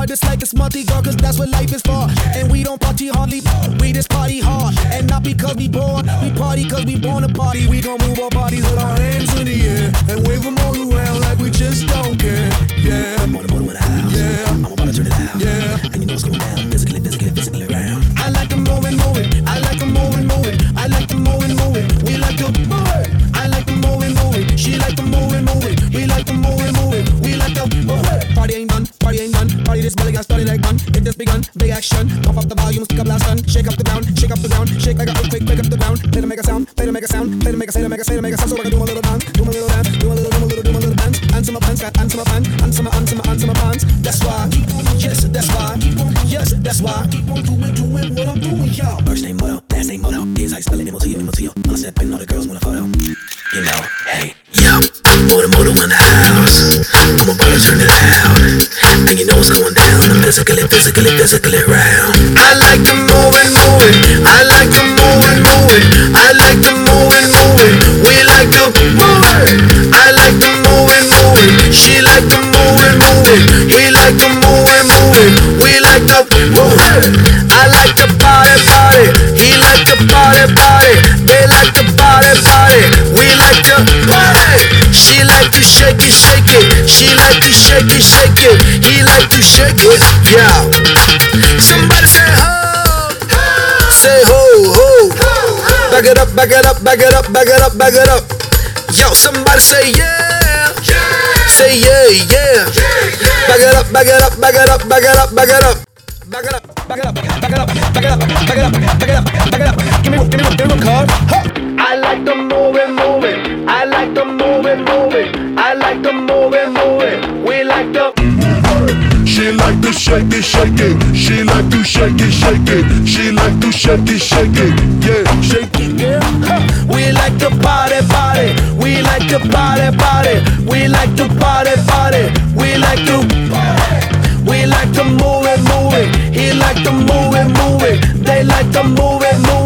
vibe is like it's Monty God, cause that's what life is for. And we don't party hardly, we just party hard. And not because we bored, we party cause we born to party. We gon' move our bodies with our hands in the air and wave them all around like we just don't care. Yeah, I'm on the motor in the house. Yeah, I'm about to turn it out. Yeah, and you know what's going down. Physically around. I like them moving. I like them moving. I like them moving. We like to move. I like them moving. She like them moving. We like them moving. We like to move. Party ain't done. Party this belly got started like gun. Hit this begun, big action. Pump up the volume, stick up last sun. Shake up the ground, shake like a earthquake, break up the ground. Play to make a sound, play to make a sound. So I can do my little dance, do my little dance. Answer my pants, answer my pants. That's why, yes, that's why. Keep on doing what I'm doing, y'all. First name Moto, last name Moto. Is I spell it, M-O-T-O. On a step and all the girls want a photo. You know, hey, yo, Moto in the house. I'm about to turn it out. And you know what's going down. I'm physically round. I like the moving. I like the moving. I like the moving. We like the moving. I like the moving. She like the moving. We like the moving. We like the moving. I like the body. He like the body. They like the body. We like the body. She like to shake it. She like to shake it. He like to shake it. Yeah. Somebody say ho. Say ho. Back it up. Yo, somebody say yeah. Say yeah. Back it up. Back it up. Give me one card. I like the moving. I like the moving. I like the moving. We like the She like to shake it. She like to shake it. She like to shake it. Yeah, shake it, yeah. We like the body. We like the body. We like the body. We like the We like the moving. He like the moving. They like the moving.